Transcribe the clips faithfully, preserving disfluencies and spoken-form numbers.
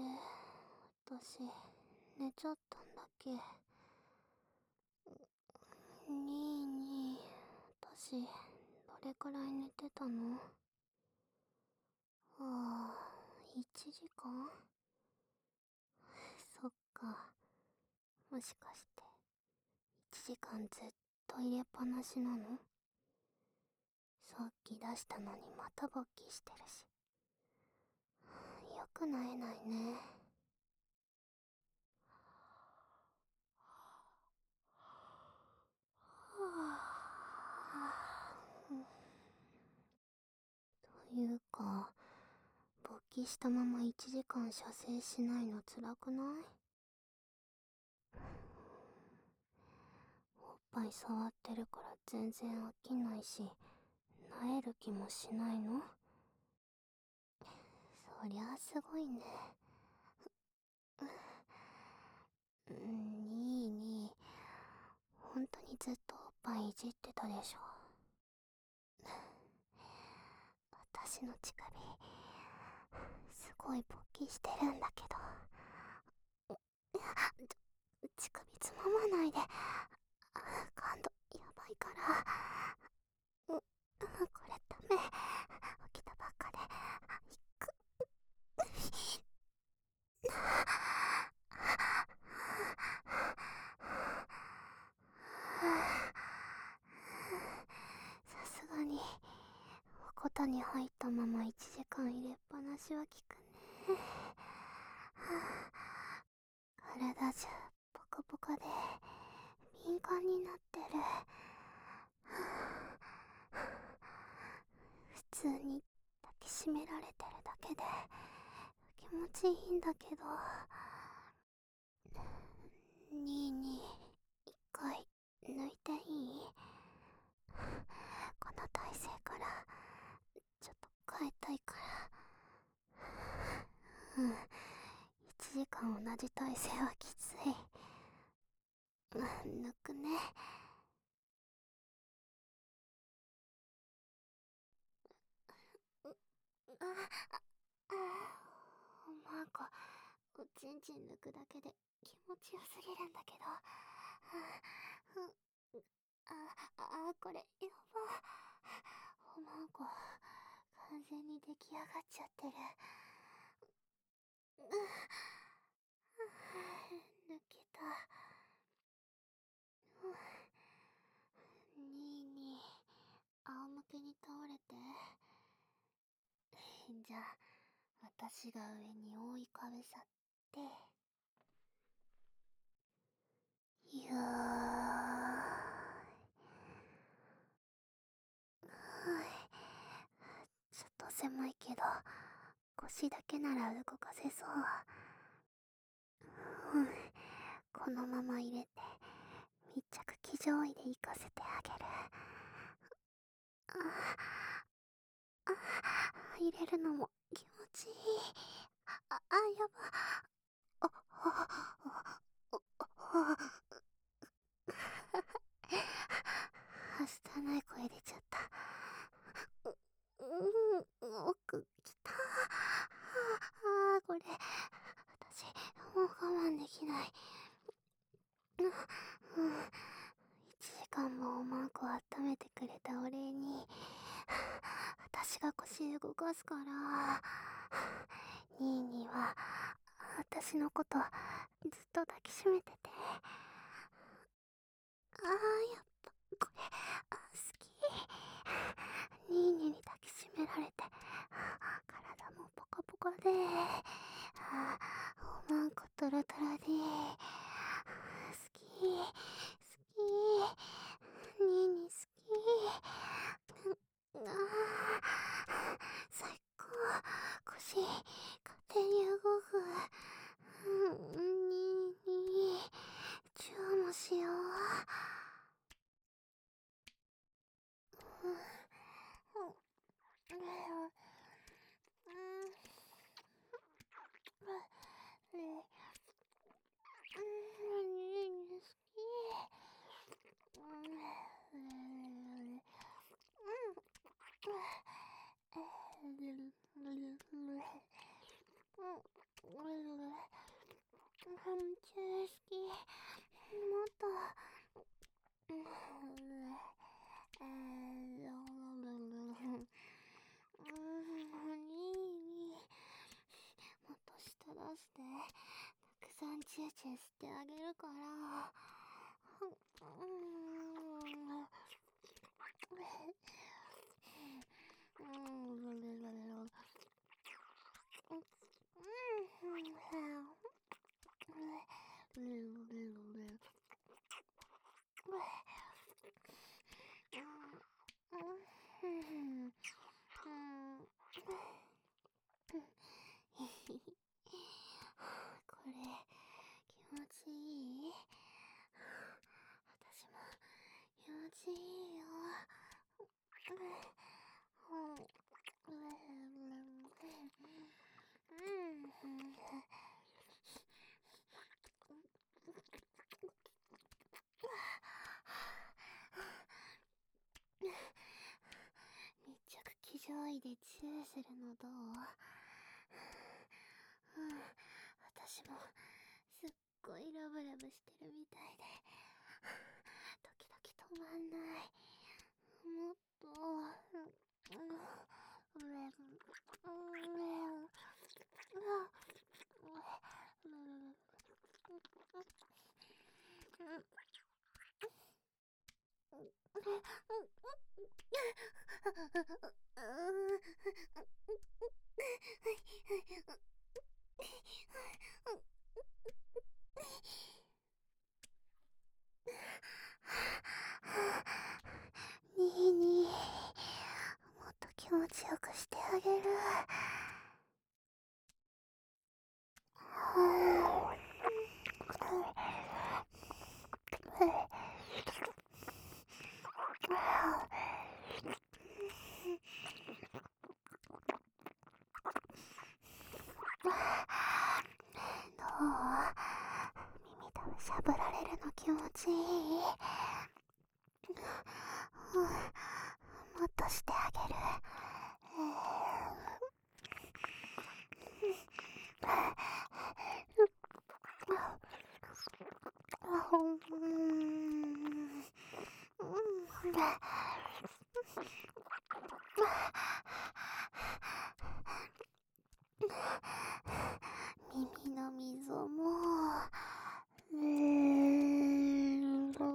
私、寝ちゃったんだっけ。にーにー、私、どれくらい寝てたの？ああ、いちじかん？そっか。もしかして、いちじかんずっと入れっぱなしなの？さっき出したのにまた勃起してるし。よくなえないね。はぁ。というか、勃起したままいちじかん射精しないの辛くない？おっぱい触ってるから全然飽きないし、萎える気もしないの？そりゃあすごいね。うん、にーにー、ほんとにずっとおっぱいいじってたでしょ。私の乳首、すごい勃起してるんだけど。乳首つままないで。感度やばいから。うん、これダメ。起きたばっかで。いく。さすがに、おこたに入ったままいちじかん入れっぱなしは効くね。体中ポカポカで敏感になってる。普通に抱きしめられてるだけで気持ちいいんだけど。にーにー、一回抜いていい？この体勢からちょっと変えたいから。うん、いちじかん同じ体勢はきつい。うん、抜くね。あ、あ、あ、なんか、おちんちん抜くだけで気持ちよすぎるんだけど。うん、あ、あ、これ、やば。おまんこ、完全に出来上がっちゃってる。うん、抜けた。にーにー、仰向けに倒れて。じゃあ、私が上に覆いかぶさって。ゆーい。ちょっと狭いけど、腰だけなら動かせそう。うん、このまま入れて、密着騎乗位で行かせてあげる。ああ、入れるのも気持ちいい。あ、あ、やば。あ、あ、あ、あ、はしたない声出ちゃった。う、うん、奥きた。ああ、これ、私、もう我慢できない。うん、いちじかんもおまんこ温めてくれたお礼に、私が腰動かすから。にーにーは、私のこと、ずっと抱きしめてて。ああ、やっぱ、これ、あ、好き。にーにーに抱きしめられて、体もポカポカで、あ、おまんこトロトロで、好き、好き、にーにー好き。ああ、最高。腰、勝手に動く。うん、にーにー、チューもしよう。うん、うん、うん、うん、にーにー好き。うん、 好き。もっと。もっと舌出してたくさんチューチューしてあげるから。これ気持ちいい？私も気持ちいいよ。密着騎乗位でチューするのどう？うん、私もすっごいラブラブしてるみたいで時々止まんない。もっと、うん、にいにもっと気持ちよくしてあげる。どう？耳たぶしゃぶられるの気持ちいい？うん、もっとしてあげる。耳の溝もうーん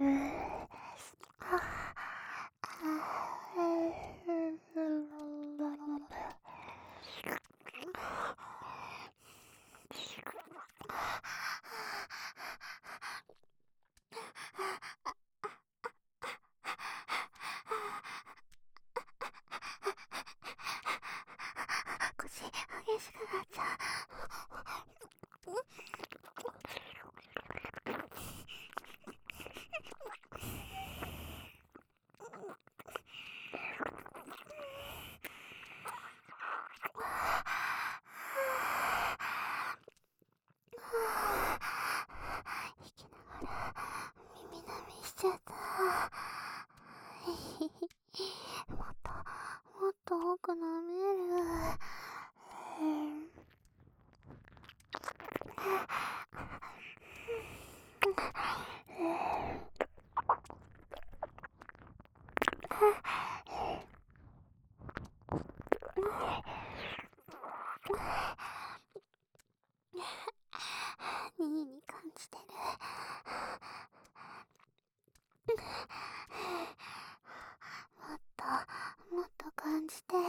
腰激しくなっちゃう。息ながら耳鳴みしちゃった。もっともっと奥舐める。にいに感じてる。もっともっと感じて。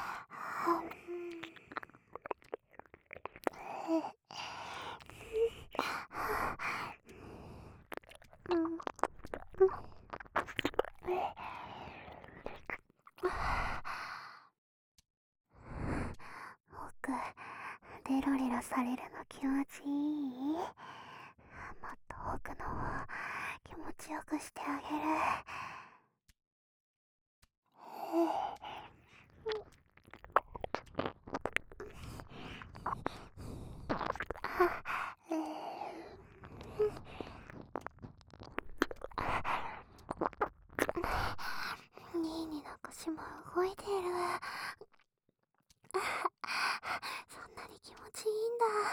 奥レロレロされるの気持ちいい？もっと奥の方気持ちよくしてあげる。にいにの腰も動いてる。そんなに気持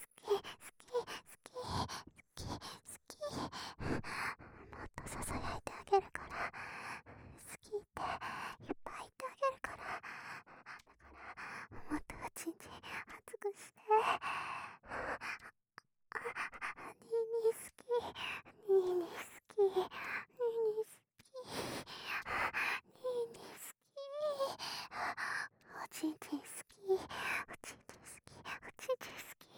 き好きもっとささやいてあげるから、好きっていっぱい言ってあげるから、だからもっとおちんちん熱くして。ニーニー好き、ニーニー好き、ニーニー好き、ニーニー好き、おちんちん好き、おちんちん好き、おちんちん好き、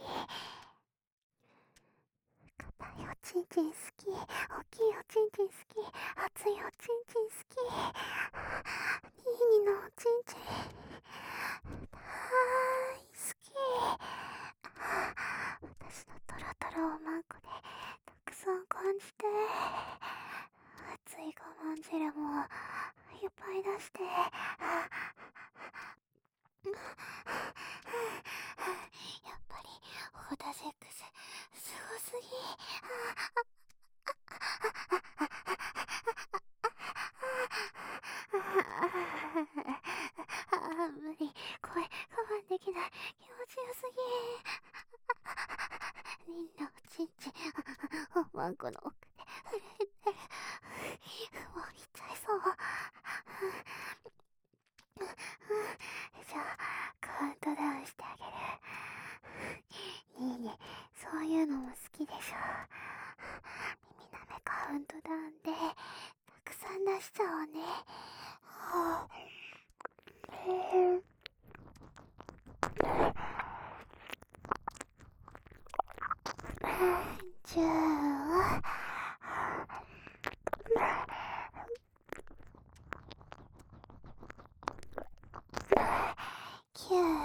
硬いおちんちん好き、大きいおちんちん好き、熱いおちんちん好き、ニーニーのおちんちん大好き。私のトロトロをマンコでたくさん感じて、熱い我慢汁もいっぱい出して、やっぱりオーダーセックスすごすぎ。あー無理、声我慢できない、気持ちよすぎ。みんなおちんちんマンコの奥で震えてる。もう行っちゃいそう。じゃあカウントダウンしてあげる。いいね、そういうのも好きでしょ。耳なめカウントダウンでたくさん出しちゃおうね。はぁ、じゅう、きゅう、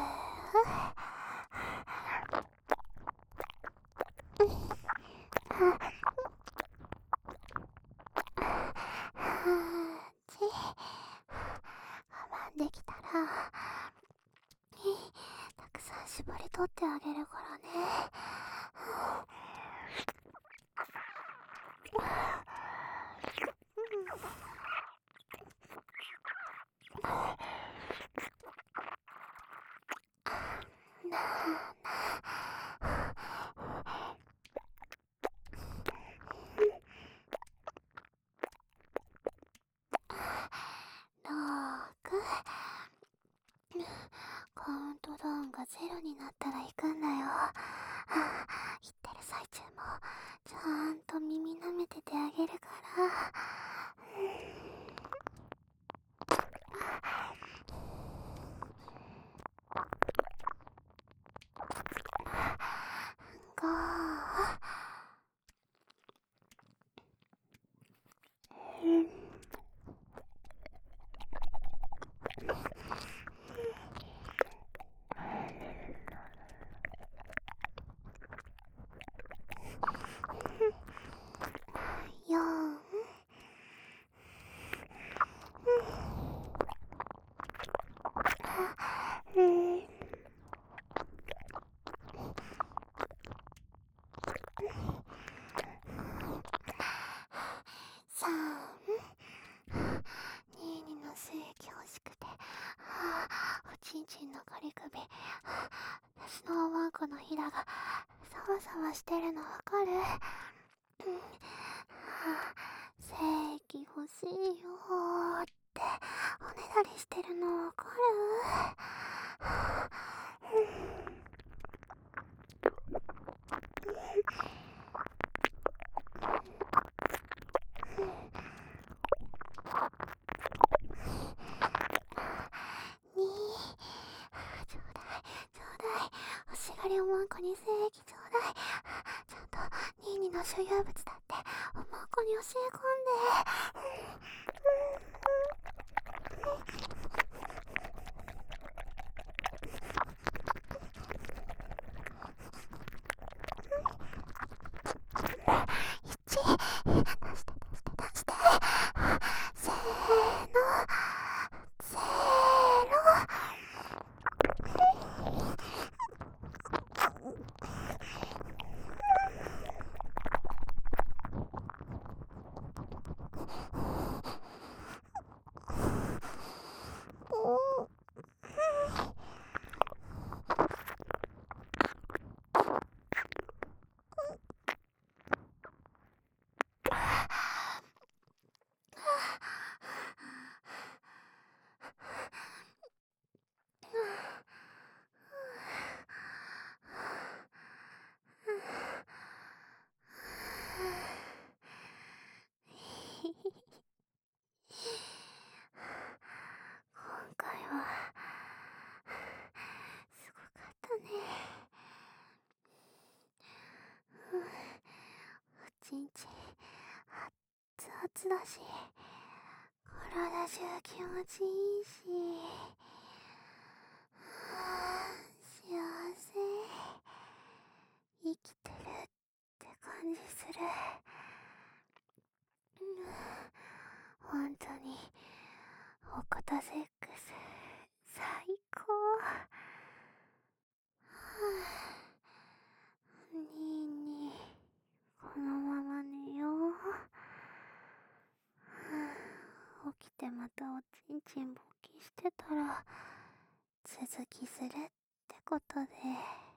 我慢できたらたくさん絞り取ってあげるからね。ろく、カウントダウンがゼロになったら行くんだよ。言ってる最中もちゃんと耳舐めててあげるから。ご、よん、さん、ニーニーの精液欲しくて、おちんちんのガリ首、私のおまんこのひだがサワサワしてるのわかる？精液欲しいよーっておねだりしてるのわかる？ りおまんこに精液ちょうだい。ちゃんとニーニの所有物だっておまんこに教え込んで。いち、出して出して出して。せーの、せーの。今回はすごかったね。おちんち熱々だし、体中気持ちいいし、幸せ、生きてるって感じする。本当におこたセックス最高。にーにー、このまま寝よう。起きてまたおちんちん勃起してたら続きするってことで。